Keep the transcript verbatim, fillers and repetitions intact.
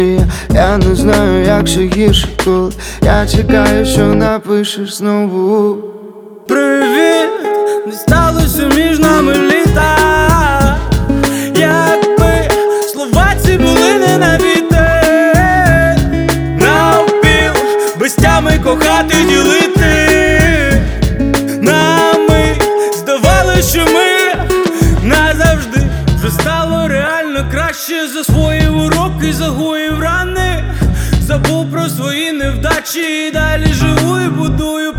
Я не знаю, як ще гірше, коли я чекаю, що напишеш знову. Привіт, не сталося між нами літа. Якби слова ці були не на вітер, навпіл, без тями кохати, ділити. Нами здавалося, що ми назавжди. Вже стало реально краще. Засвоїв уроки, загоїв рани, забув про свої невдачі і далі живу і будую